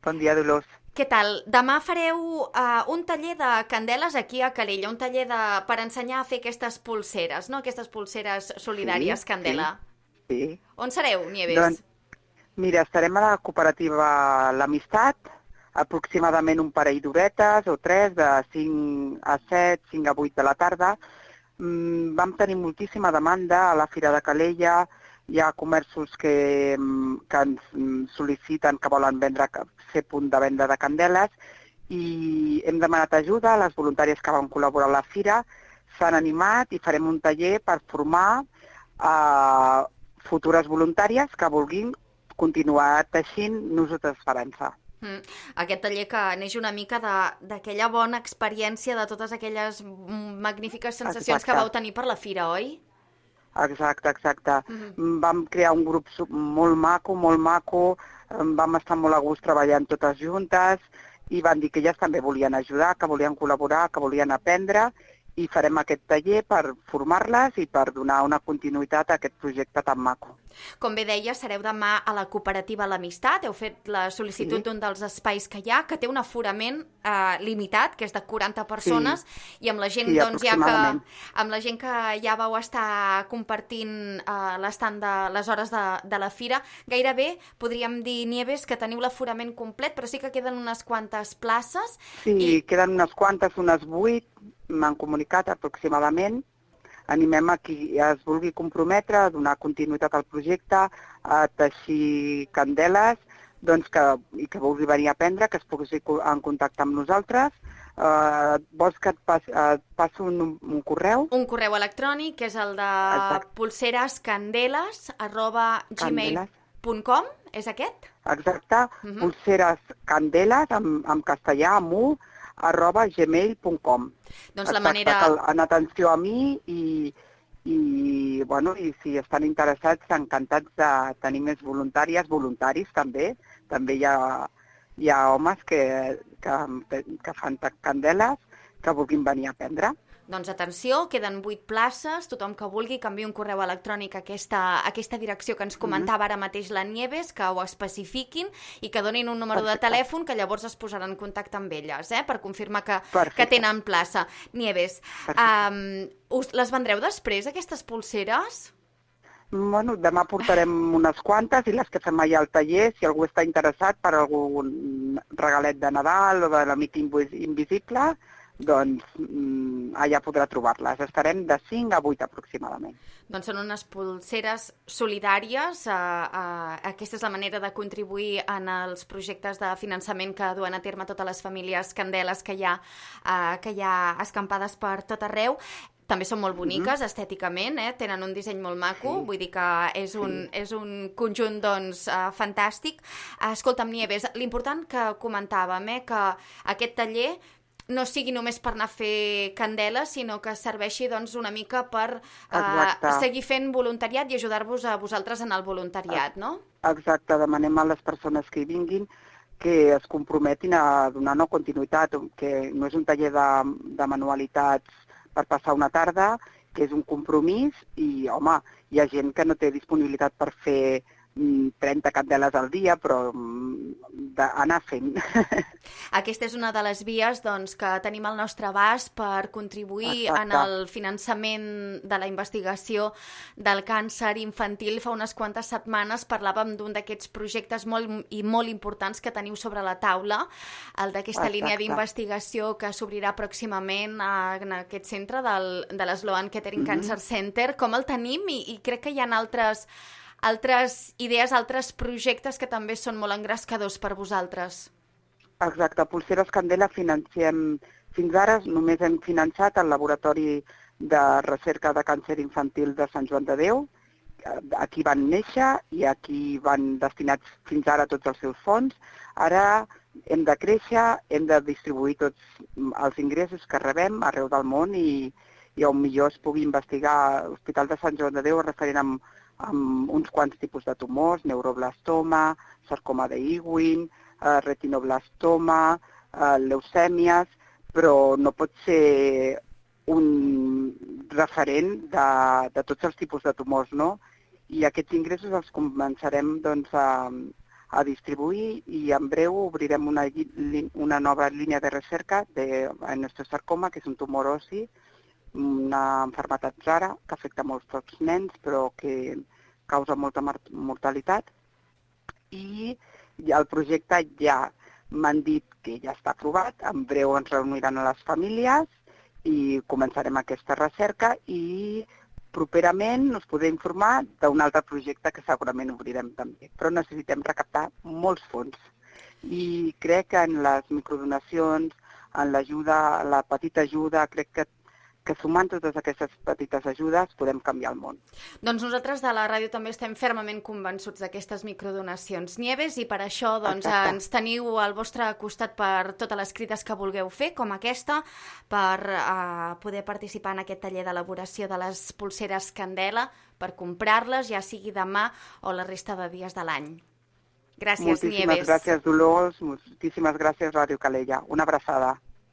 Bon dia, Dolors. Què tal? Demà fareu un taller de candeles aquí a Calella, un taller per ensenyar a fer aquestes pulseres, no? Aquestes pulseres Sí, solidàries sí, Candela. sí. On sereu, Nieves? Doncs, mira, estarem a la cooperativa L'Amistat, aproximadament un parell d'horetes o tres, de 5 a 7, 5 a 8 de la tarda. Vam tenir moltíssima demanda a la Fira de Calella. Hi ha comerços que ens sol·liciten que volen ser punt de venda de candeles i hem demanat ajuda a les voluntàries que van col·laborar a la Fira. S'han animat i farem un taller per formar futures voluntàries que vulguin continuar teixint nusos d'esperança. Aquest taller que neix una mica d'aquella bona experiència de totes aquelles magnífiques sensacions que vau tenir per la Fira, oi? Exacte. Vam crear un grup molt maco, vam estar molt a gust treballant totes juntes i van dir que elles també volien ajudar, que volien col·laborar, que volien aprendre i farem aquest taller per formar-les i per donar una continuïtat a aquest projecte tan maco. Com bé deia, sereu demà a la cooperativa L'Amistat, heu fet la sol·licitud d'un dels espais que hi ha, que té un aforament limitat, que és de 40 persones, i amb la gent, doncs, amb la gent que ja vau estar compartint l'estant de les hores de la Fira, gairebé podríem dir, Nieves, que teniu l'aforament complet, però sí que queden unes quantes places. Sí, queden unes quantes, unes 8, m'han comunicat aproximadament. Animem a qui es vulgui comprometre a donar continuïtat al projecte, a teixir candeles, doncs i que vulgui venir a aprendre, que es posi en contacte amb nosaltres. Vols que et passi un correu? Un correu electrònic, que és el de pulserascandeles@gmail.com, és aquest? Exacte, pulserascandeles, en castellà, amb u, @gmail.com. Doncs la manera... En atenció a mi i si estan interessats, encantats de tenir més voluntàries, voluntaris també. També hi ha homes que fan candeles que vulguin venir a aprendre. Doncs atenció, queden 8 places, tothom que vulgui que enviï un correu electrònic a aquesta direcció que ens comentava ara mateix la Nieves, que ho especifiquin i que donin un número de telèfon que llavors es posaran en contacte amb elles, per confirmar que tenen plaça. Nieves, les vendreu després, aquestes pulseres? Bueno, demà portarem unes quantes i les que fem allà al taller, si algú està interessat per algun regalet de Nadal o de l'amic invisible, doncs allà podrà trobar-les. Estarem de 5 a 8 aproximadament. Doncs són unes pulseres solidàries. Aquesta és la manera de contribuir en els projectes de finançament que duen a terme totes les famílies candeles que hi ha escampades per tot arreu. També són molt boniques estèticament, tenen un disseny molt maco, vull dir que és un conjunt doncs, fantàstic. Escolta'm, Nieves, l'important que comentàvem, que aquest taller no sigui només per anar a fer candeles, sinó que serveixi doncs, una mica per seguir fent voluntariat i ajudar-vos a vosaltres en el voluntariat, no? Exacte, demanem a les persones que hi vinguin que es comprometin a donar continuïtat, que no és un taller de manualitats per passar una tarda, que és un compromís i, home, hi ha gent que no té disponibilitat per fer 30 candeles al dia, però d'anar fent. Aquesta és una de les vies doncs, que tenim al nostre abast per contribuir en el finançament de la investigació del càncer infantil. Fa unes quantes setmanes parlàvem d'un d'aquests projectes molt importants que teniu sobre la taula, el d'aquesta línia d'investigació que s'obrirà pròximament en aquest centre de l'Sloan Kettering Cancer Center. Com el tenim? I crec que hi ha altres idees, altres projectes que també són molt engrescadors per vosaltres. Exacte, Pulseres Candela financem, fins ara només hem finançat el Laboratori de Recerca de Càncer Infantil de Sant Joan de Déu. Aquí van néixer i aquí van destinats fins ara tots els seus fons. Ara hem de créixer, hem de distribuir tots els ingressos que rebem arreu del món i on millor es pugui investigar. L'Hospital de Sant Joan de Déu és referent amb uns quants tipus de tumors, neuroblastoma, sarcoma de Ewing, retinoblastoma, leucèmies, però no pot ser un referent de tots els tipus de tumors, no? I aquests ingressos els començarem doncs, a distribuir i en breu obrirem una nova línia de recerca en osteosarcoma, que és un tumor ossi, una malaltia rara que afecta molts pocs nens però que causa molta mortalitat. I el projecte ja m'han dit que ja està aprovat, en breu ens reuniran a les famílies i començarem aquesta recerca i properament us podré informar d'un altre projecte que segurament obrirem també. Però necessitem recaptar molts fons i crec que en les microdonacions, en l'ajuda, la petita ajuda, crec que sumant totes aquestes petites ajudes podem canviar el món. Doncs nosaltres de la ràdio també estem fermament convençuts d'aquestes microdonacions. Nieves, i per això ens teniu al vostre costat per totes les crides que vulgueu fer, com aquesta, per poder participar en aquest taller d'elaboració de les polseres Candela, per comprar-les, ja sigui demà o la resta de dies de l'any. Gràcies, Nieves. Moltíssimes gràcies, Dolors. Moltíssimes gràcies, Ràdio Calella. Una abraçada.